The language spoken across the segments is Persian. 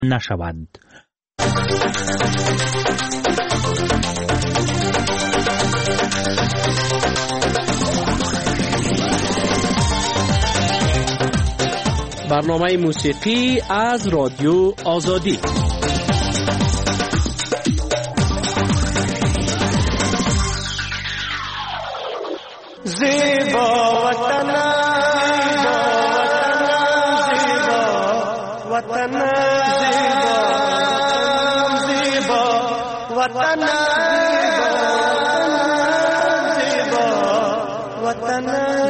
نشود. برنامه موسیقی از رادیو آزادی. زیبا وطن، زیبا وطن، زیبا وطن، زیبا وطن.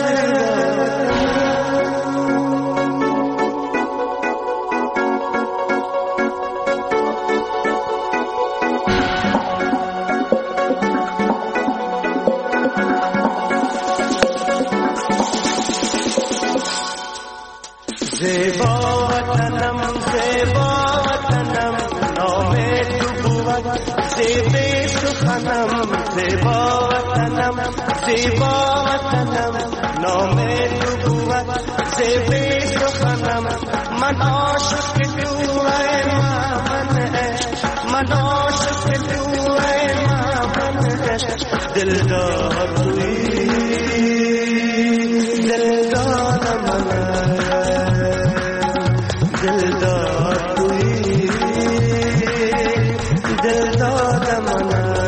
زیبا وطنم، زیبا وطنم، نام تو بود زیب سخنم. زیبا وطنم، زیبا وطنم، نام تو بود زیب سخنم. من عاشق تو ای من عشق، من عاشق تو ای من عشق. دلدار توی، دلدار من، دلدار توی، دلدار من.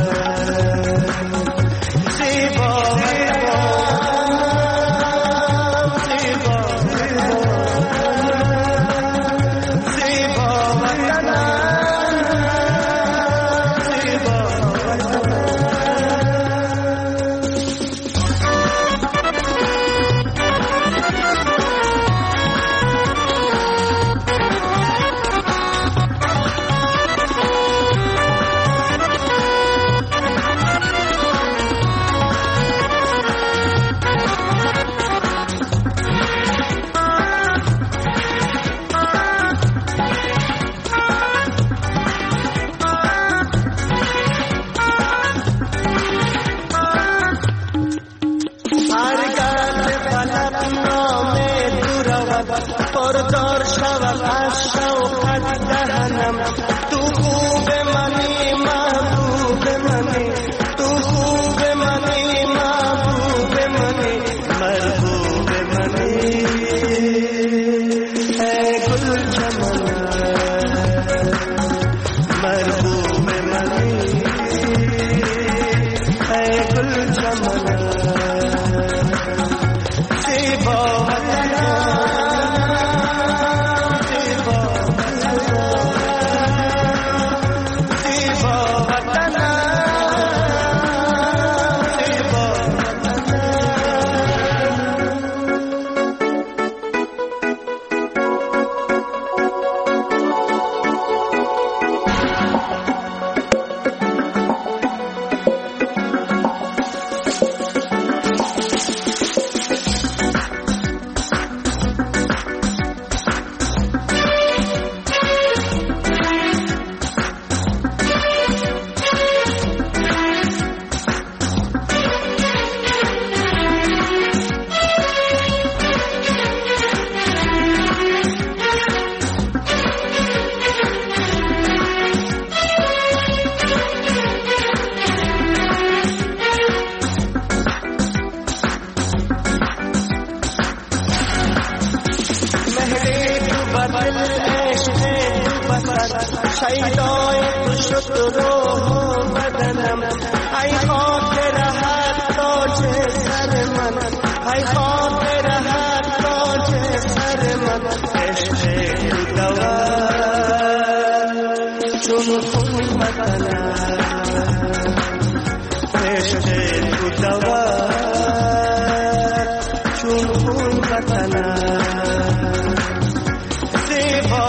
زیبا زیبا زیبا زیبا وطن، زیبا وطن. پردار شود از شوقت دهنم. تو خوب منی، محبوب منی، تو خوب منی، محبوب منی، مرغوب منی. ای گل چمن، مرغوب منی، ای گل چمن. زیبا وطن، شیدای تو شد روح و بدنم. ای خاطر هر تاج سر من، ای خاطر هر تاج سر من. عشق تو دوا چون خون بدنم، عشق تو دوا چون خون بدنم. زیبا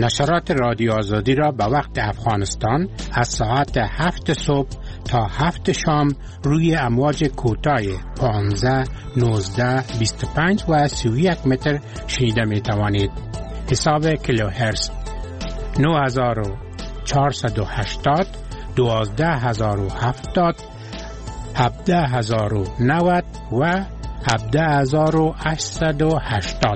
نشرات رادیو آزادی را به وقت افغانستان از ساعت 7 صبح تا 7 شام روی امواج کوتاه 15, 19, 25 و 31 متر شنیده می توانید. حساب کیلوهرتز 9480, 12070, 17090 و 17880.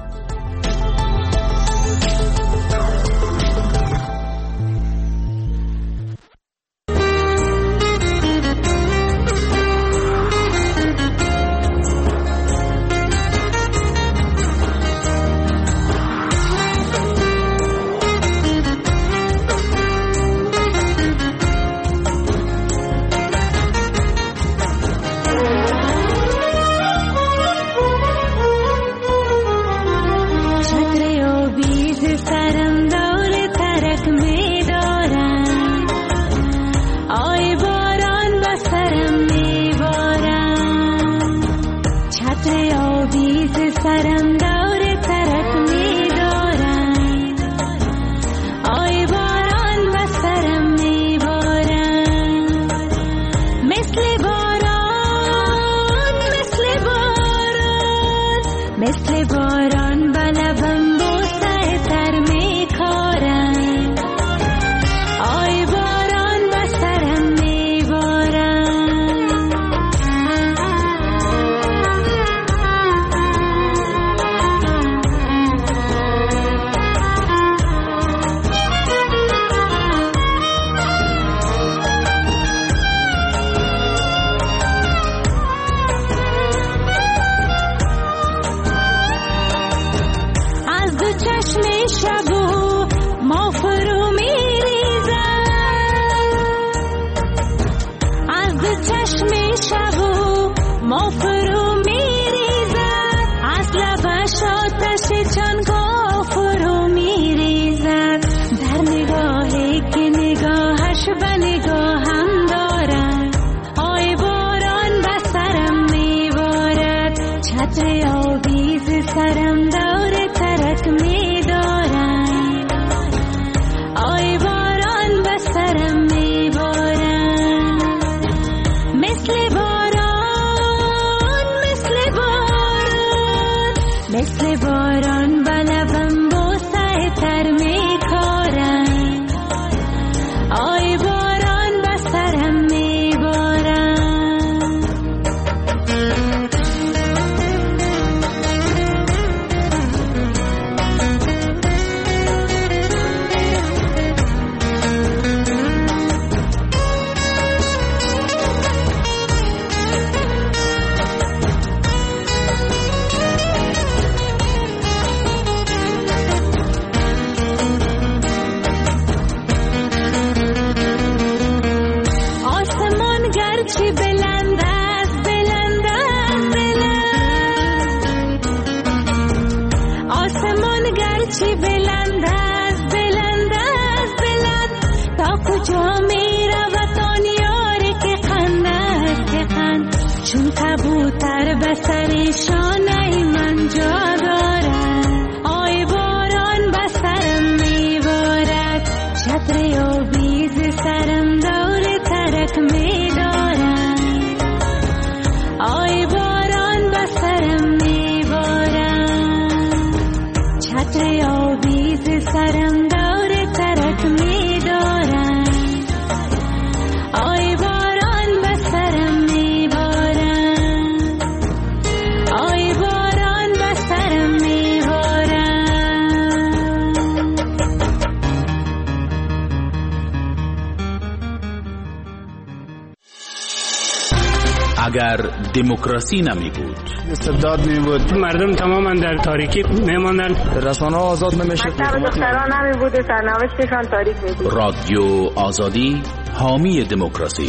اگر دموکراسی نمی بود، استبداد می بود، مردم تماما در تاریکی می ماندن، رسانه ها آزاد نمی شد، دختران نمی بود، سرنوشتشان تاریک می بود. رادیو آزادی حامی دموکراسی.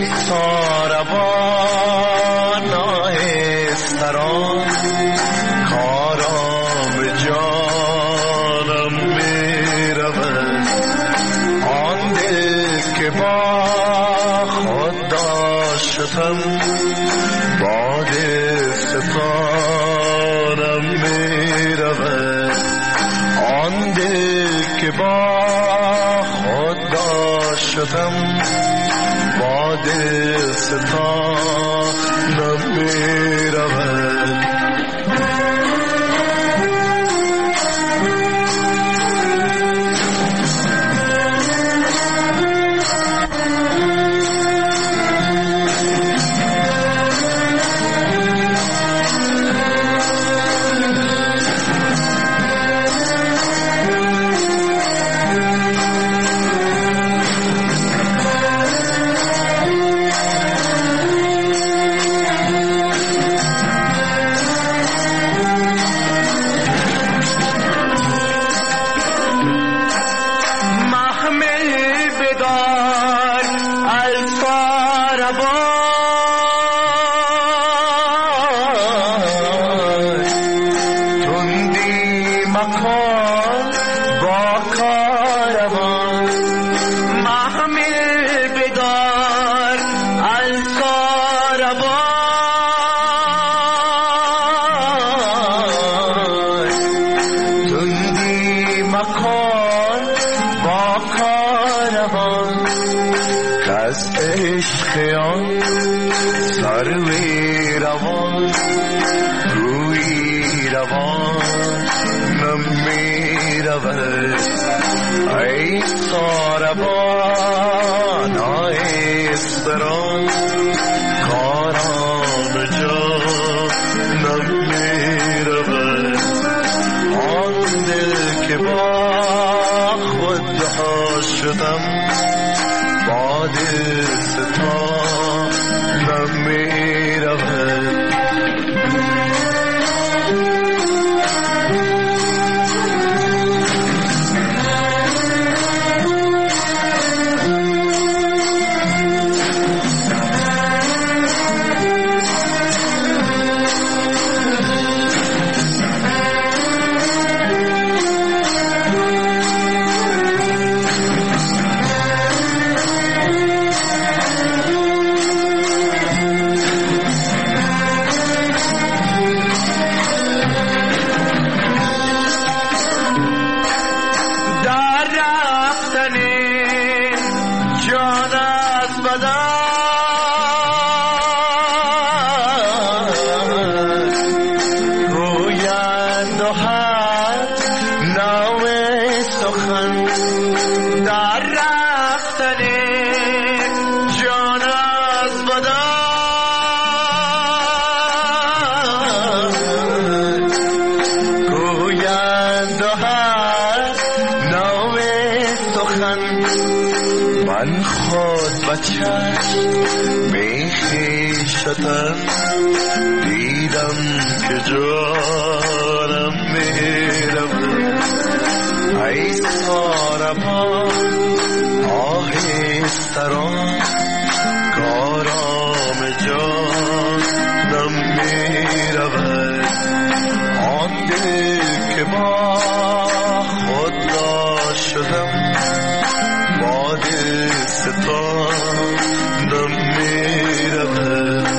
ساربان آهستران کارام جانم می رود آن دل که با خود داشتم باد ستانم می رود آن دل که با خود داشتم باد ستانم می رود دیدم که جانم میرم ای ساربان آهستران کارام جانم میرود آن دل که با خود داشتم با دل ستانم میرود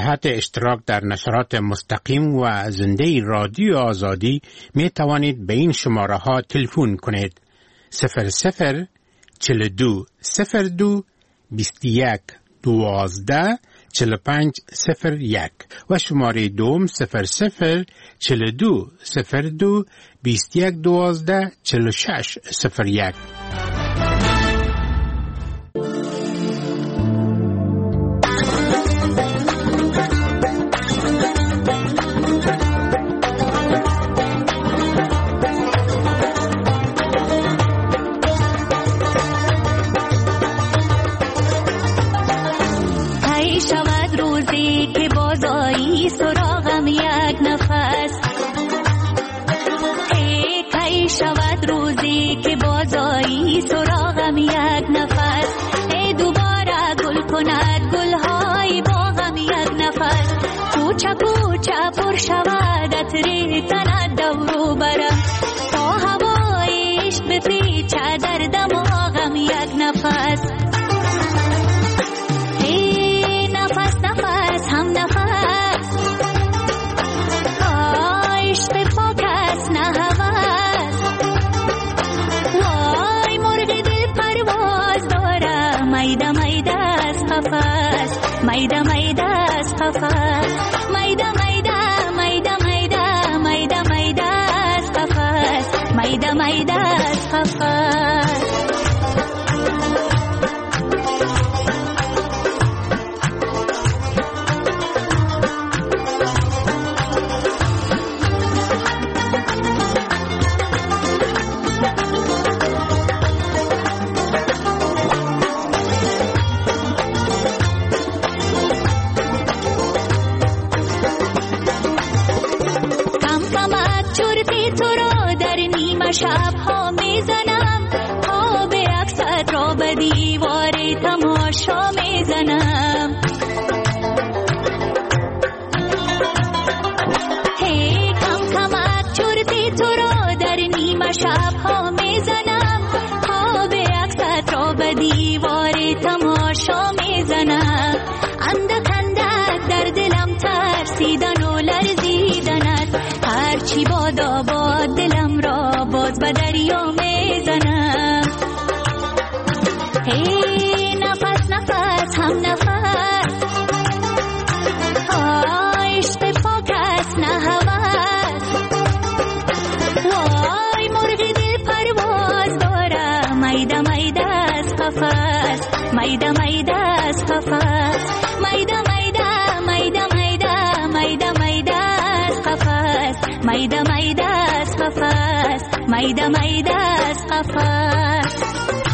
جهت اشتراک در نشرات مستقیم و زنده رادیو آزادی می توانید به این شماره ها تلفن کنید: 00 42 02 21 12 45 01 و شماره دوم 00 42 02 21 12 46 01. سراغم یک نفس، کی شود روزی که بازایی سراغم یک نفس، دوباره گل کند گلهای باغم یک نفس، کوچه کوچه پر شود عطر تند دورو برم، تا هوای عشق بپیچه در دماغم یک نفس، نفس نفس هم نفس، میده میده از قفس، میده میده میده میده میده میده از قفس، میده میده از قفس. شب ها میزنم، پا به عکست را به دیوار تماشا میزنم، هی کم کمک چرتی تو را در نیمه شب ها میزنم، پا به عکست را به دیوار تماشا میزنم، اندک اندک در دلم ترسیدن و لرزیدن است، هرچی بادا باد دلم را باز به دریا میزنم، هی نفس نفس هم نفس، عشق پاک است نه هوس، وای مرغ دل پرواز داره، میده میده از قفس، میده میده از قفس، میده میده میده میده میده میده از قفس، میده میده از قفس، میده میده از قفس.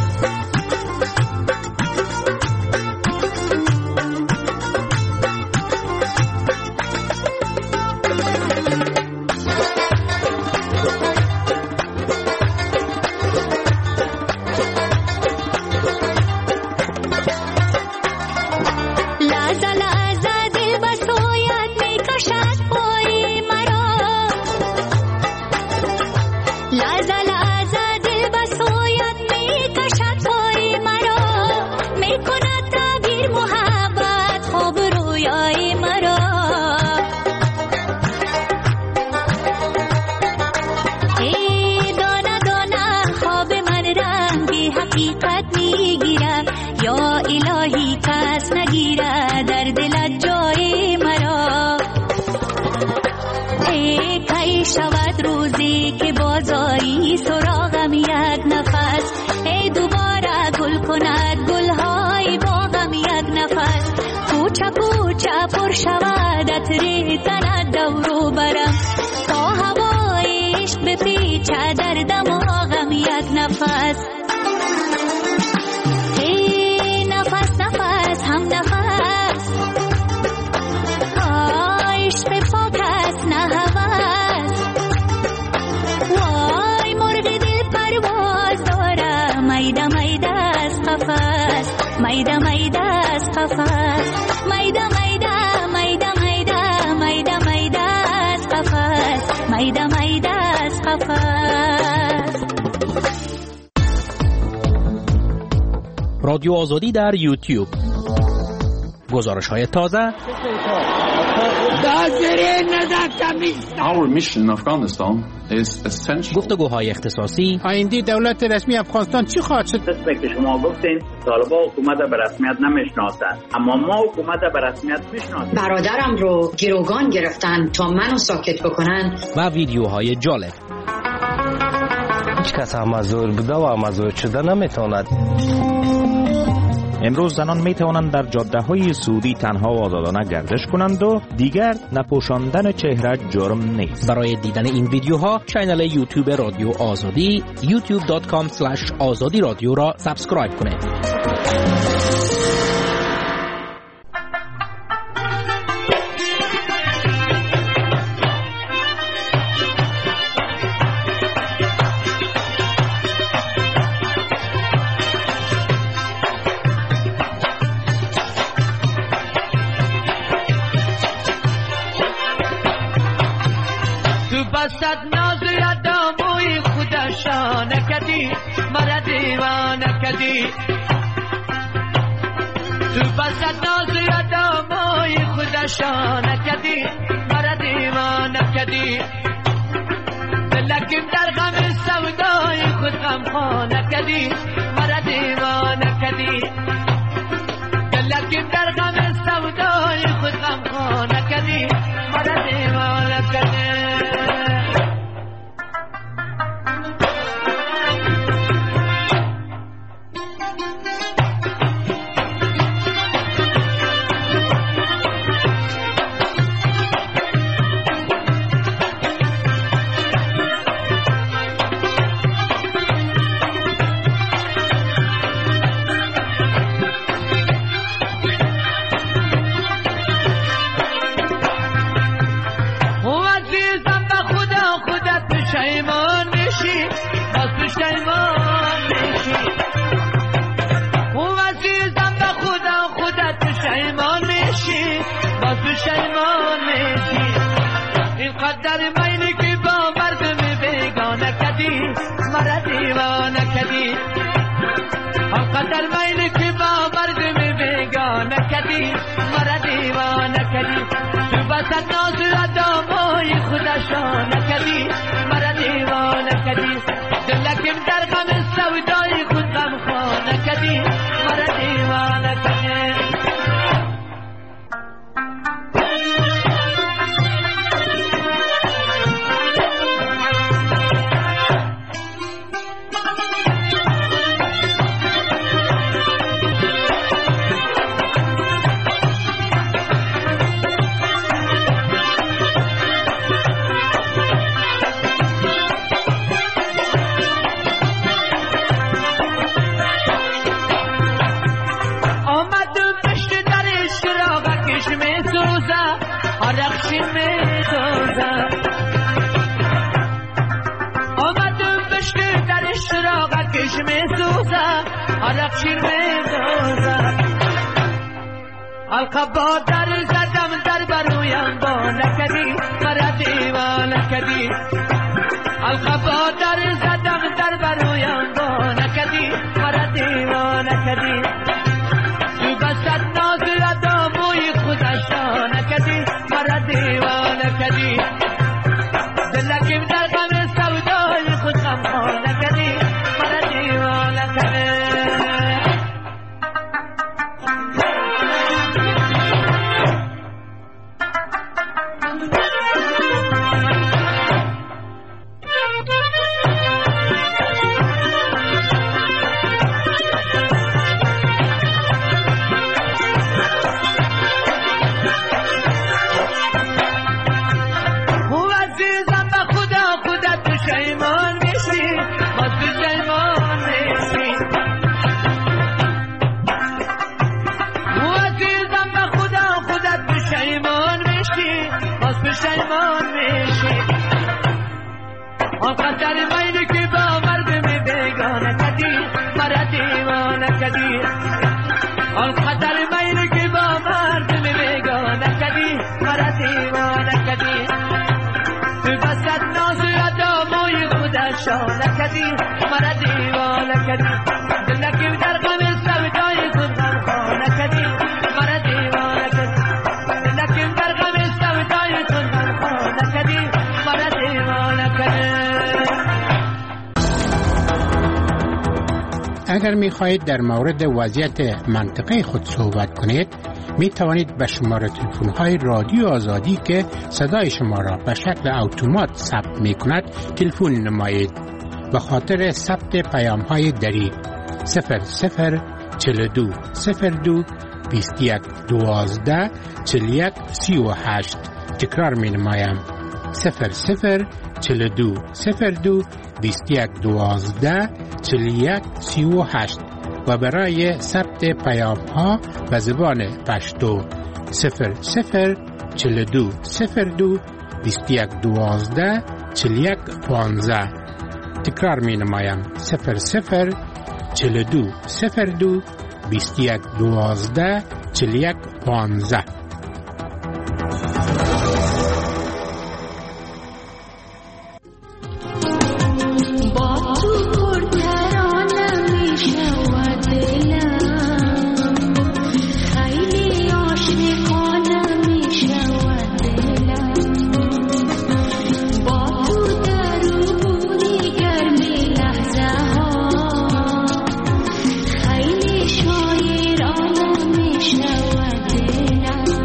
شود روزی که بازایی سراغم یک نفس، دوباره گل کند گلهای باغم یک نفس، کوچه کوچه پر شود عطر تند دورو برم، تا هوای عشق بپیچه در دماغم یک نفس، نفس نفس هم نفس، عشق پاک است نه هوس، وای مرغ دل پرواز داره، میده میده از قفس، میده میده از قفس، میده میده میده میده میده میده از قفس، میده میده از قفس. رادیو آزادی در یوتیوب، گزارش‌های تازه، Our mission in Afghanistan is essential. گفتگوهای اختصاصی. آینده دولت رسمی افغانستان چی خواهد شد؟ که شما گفتین طالبان حکومت به رسمیت نمیشناسند، اما ما حکومت به رسمیت میشناسیم. برادرم رو گروگان گرفتن تا منو ساکت بکنن. و ویدیوهای جالب. هیچ کس مزور بوده و مزور شده نمیتواند. امروز زنان می توانند در جاده‌های سعودی تنها و آزادانه گردش کنند و دیگر نپوشاندن چهره جرم نیست. برای دیدن این ویدیوها کانال یوتیوب رادیو آزادی youtube.com/azadi رادیو را سابسکرایب کنید. بسد ناز یادموی خودشان کدی مرا دیوانه کدی تو بسد ناز یادموی خودشان کدی مرا دیوانه کدی لکن در غم سودای خود غم خانه کدی مرا دیوانه کدی لکن در غم سودای خود غم خانه کدی مرا دیوانه کدی. در غم اگر می خواهید در مورد وضعیت منطقه خود صحبت کنید می توانید به شماره تلفن های رادیو آزادی که صدای شما را به شکل اتومات ثبت می کند تلفن نمایید. به خاطر ثبت پیام های دری 0042 02 21 12 41 38. تکرار می نمایم 0042 02 21 12 41 38 و برای ثبت پیام ها به زبان پشتو 0042 02 21 12 41 15. تکرار می نمایم 0042 02 21 12 41 15. خیلی شایر عالم میشود دلم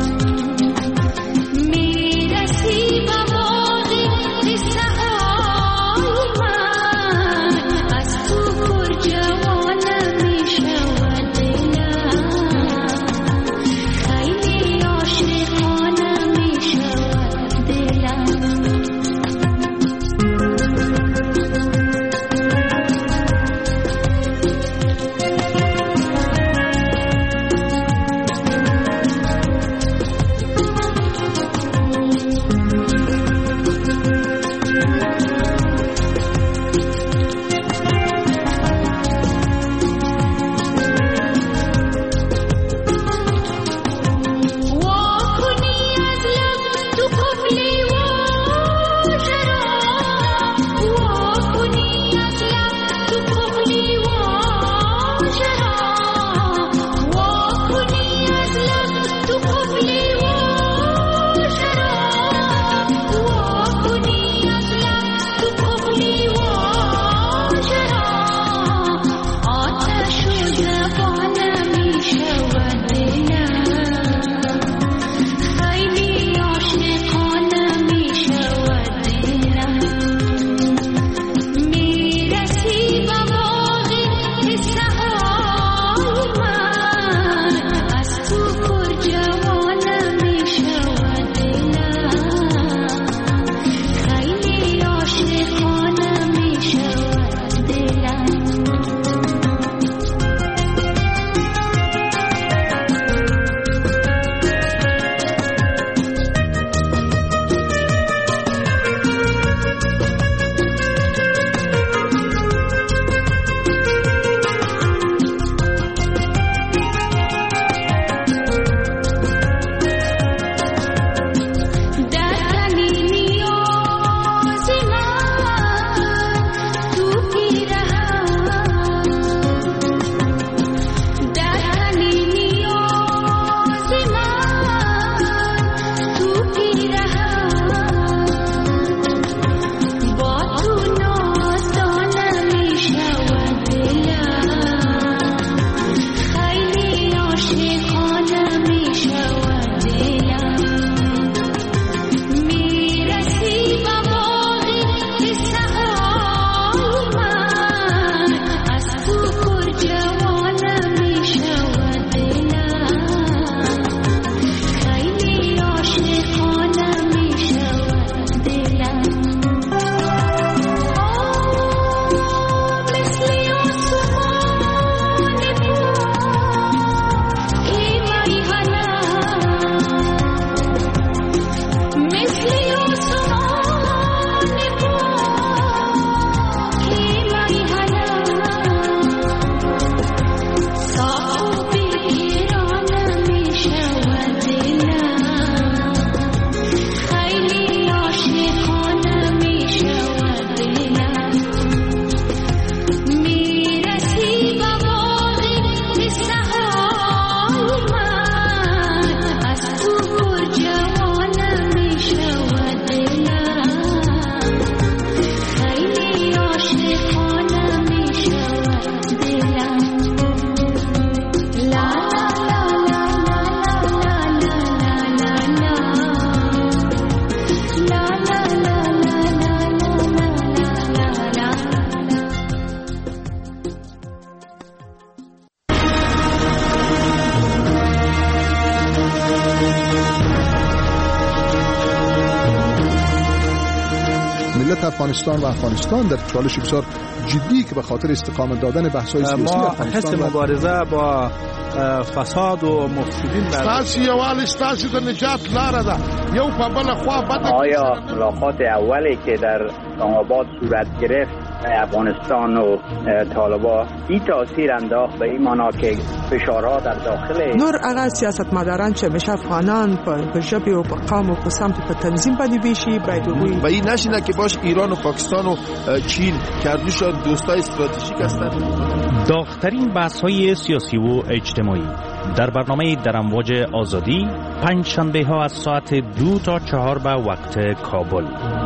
افغانستان و افغانستان در چالش بسیار جدی که به خاطر استقامت دادن بحث‌های سیاسی ما افغانستان حس مبارزه با فساد و مفسدین تاسو یوال تاسو د نجات لار ده یو په بل خوا بده. آیا ملاقات اولی که در اسلام‌آباد صورت گرفت افغانستان و طالبان این تاثیر انداخت به این معنا که فشارها در داخل نور هغه سیاستمداران چې همیشه افغانان په ژبې او په قوم او په سمت په تنظیم باندې بیشي باید وګوري و این نشینه که باش ایران و پاکستان و چین کردوشان دوستای استراتژیک هستند. داغ‌ترین بحث‌های سیاسی و اجتماعی در برنامه در امواج آزادی پنج شنبه ها از ساعت 2 تا 4 به وقت کابل.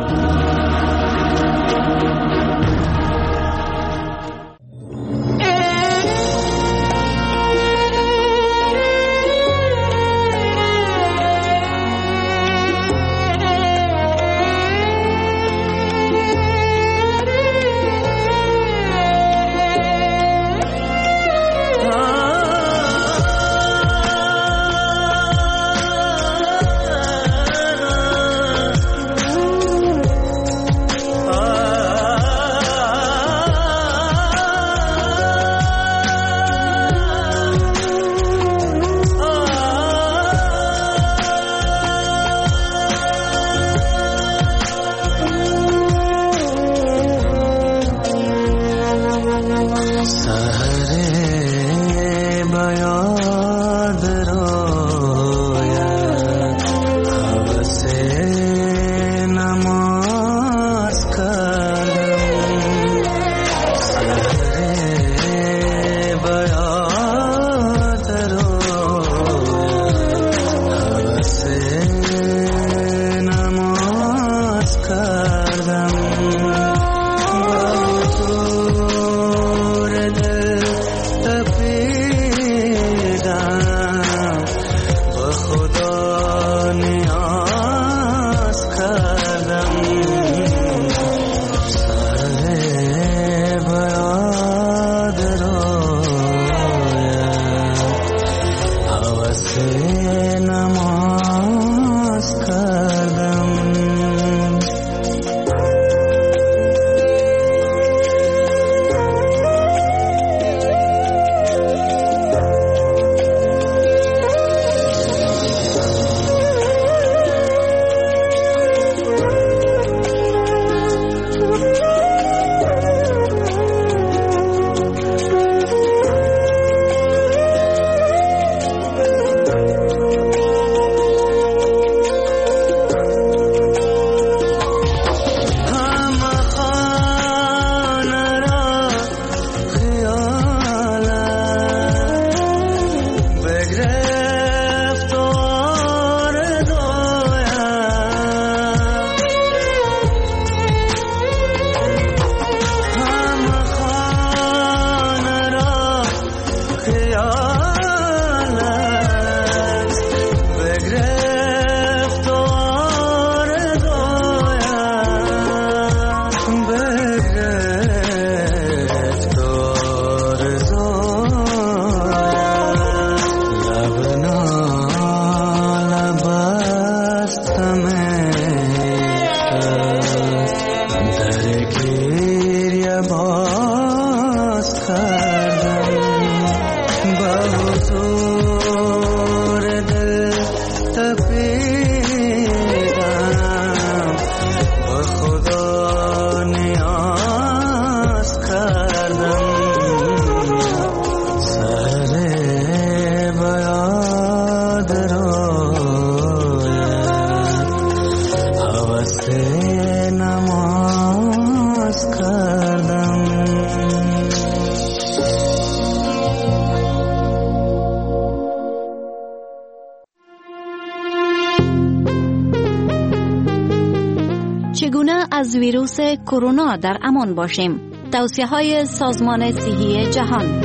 چگونه از ویروس کرونا در امان باشیم؟ توصیه‌های سازمان صحی جهان.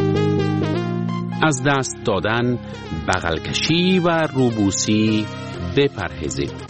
از دست دادن، بغل کشی و روبوسی بپرهیزید.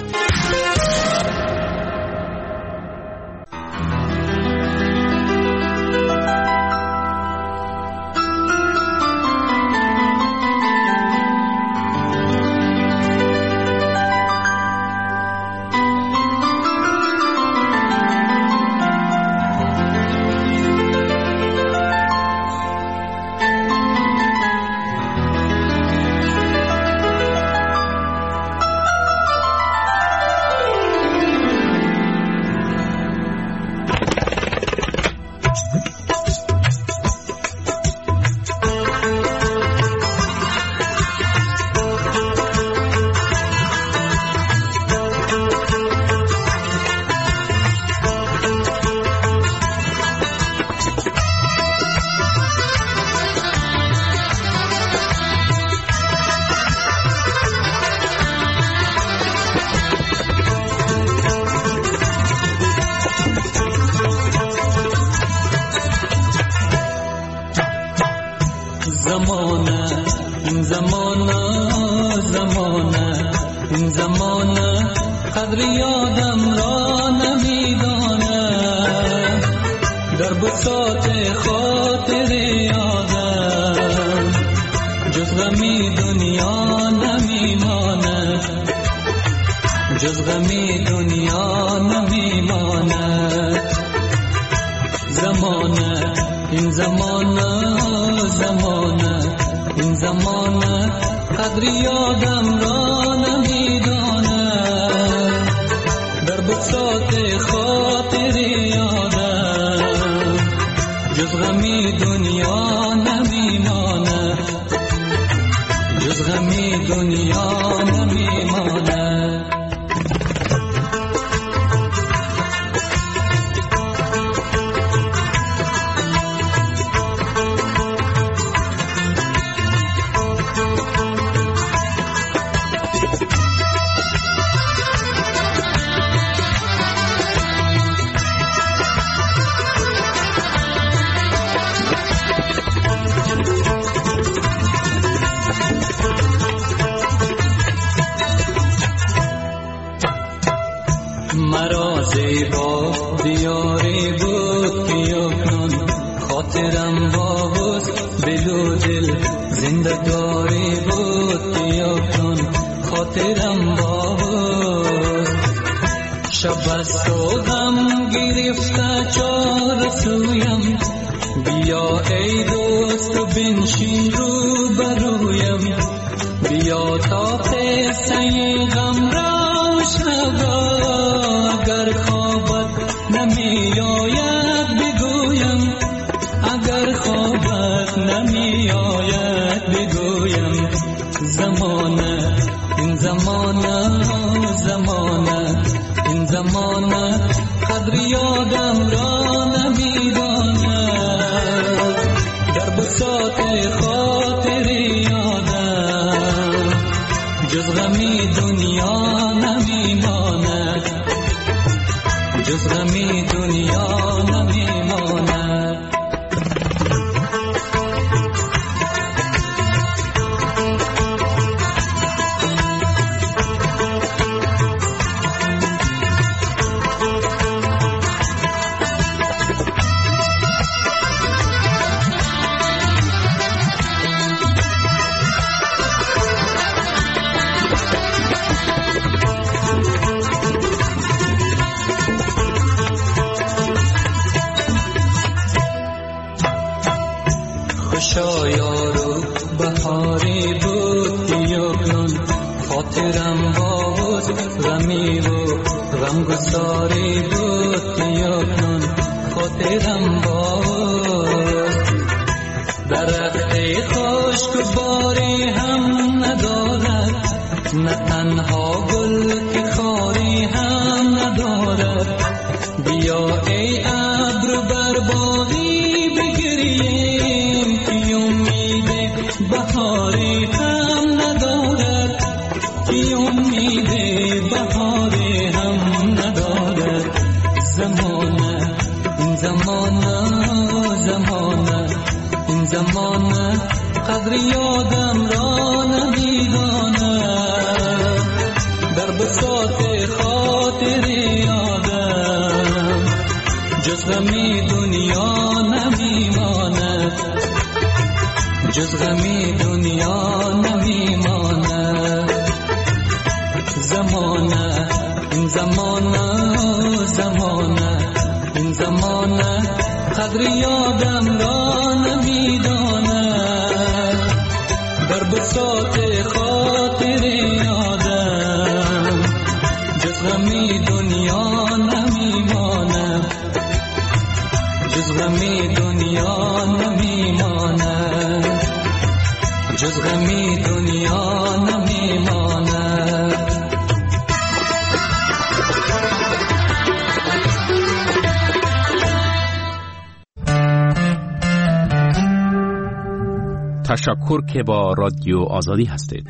این زمانه قدر یادم را نمیدانم، در بساط خاطر یادم جز غمی دنیا نمیماند، جز غمی دنیا نمیماند. زمانه این زمانه، زمانه این زمانه قدر یادم را نمیدانم، در بساط خاطر یادم جز غمی دنیا نمیماند، جز غمی دنیا نمیماند. مرا زیبا دیاری بود که اکنون خاطرم با حسن دل و دل زندگاری بود که اکنون خاطرم با حسن. شب است و غم گرفته چار سویم، بیا ای دوست و بنشین رو برویم، بیا تا قصه غم را شنوا، اگر خوابت نمی آید بگویم، اگر خوابت نمی آید بگویم. زمانه این زمانه، زمانه این زمانه قدر یادم را نمی داند، در بساط خاطر یادم جز غمی دنیا نمیماند، جز غمی دنیا نمیماند. خوشا یارو بهاری بود که اکنون خاطرم با حسن غمی و غمگساری بود که اکنون خاطرم با حسن. درخت خشک و باری هم ندارد، نه تنها گل که خاری هم ندارد. بیا ای ابر بر باغی بگریم که امید بهاری هم ندارد، که امید بهاری هم ندارد. زمانه این زمانه، زمانه این زمانه قدر یادم را نمیداند، در بساط خاطر یادم جز غمی دنیا نمیماند، جز غمی دنیا نمیماند. زمانه این زمانه، زمانه این زمانه قدر یادم را نمیداند، در بساط خاطر یادم جز غمی دنیا نمیماند، جز غمی غمی دنیا نمیماند، جز غمی دنیا نمیماند. تشکر که با رادیو آزادی هستید.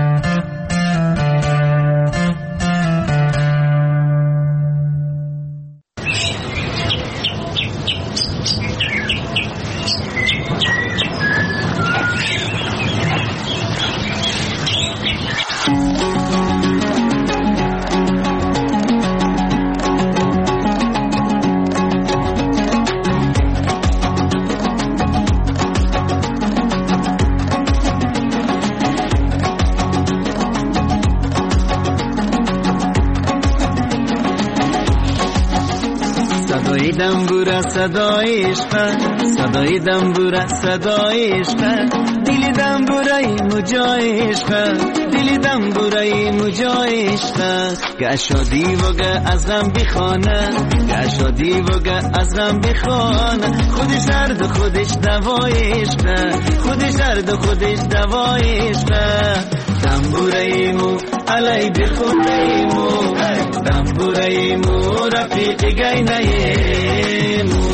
صدای عشق، صدای دنبوره صدای عشق، دل دنبوره مجای عشق، دل دنبوره مجای عشق. گشادی وگه از غم بخانه، گشادی وگه از غم بخانه. خودش درد خودش دوای عشق، خودش درد خودش دوای عشق. دنبوره مو علی بخونه مو، دنبوره مو رفیق گینه مو.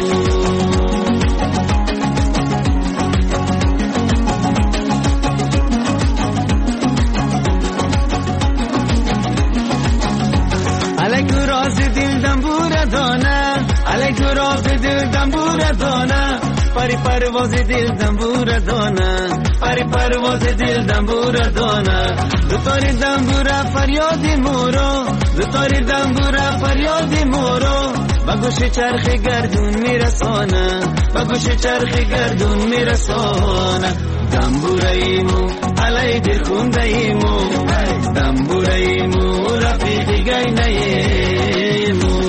علیکو راز دل دنبوره دانه، علیکو راز دل دنبوره دانه. پری پرواز دل دنبوره دانه، پری پرواز دل دنبوره دانه. دوتاری دنبوره فریاد مورو، دوتاری دنبوره فریاد مورو. با گوش چرخ گردون میرسانه، با گوش چرخ گردون میرسانه. دنبوره ایمو علی دل خونده ایمو، دنبوره ایمو رفیق گینه ایمو.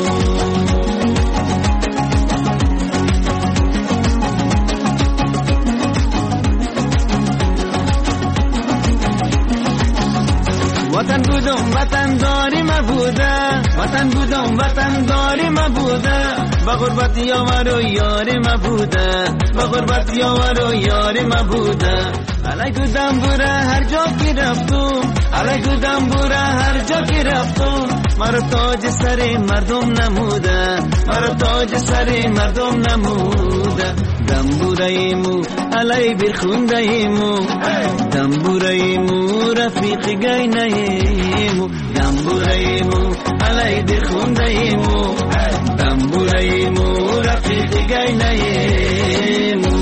وطن بودم وطن داری مبوده، وطن بودم وطن داری مبوده. با غربت یاور و یاری مبوده، با غربت یاور و یاری مبوده. علیکو دنبوره هر جا که رفتم، علیکو دنبوره هر جا که رفتم. مرا تاج سر مردم نموده، مرا تاج سر مردم نموده. دنبوره ایمو علی برخونده ایمو، دنبوره ایمو رفیق گینه ایمو. دنبوره ایمو علی برخونده ایمو، دنبوره ایمو رفیق گینه ایمو.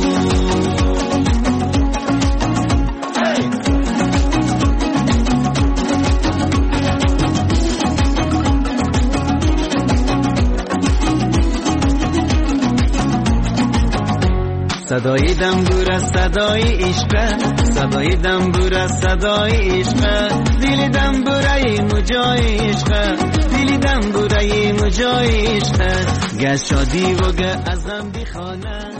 صدای دنبوره صدای عشق، صدای دنبوره صدای عشق. دل دنبوره مجای عشق، دل دنبوره مجای عشق. گشادی وگه ازم بخانه.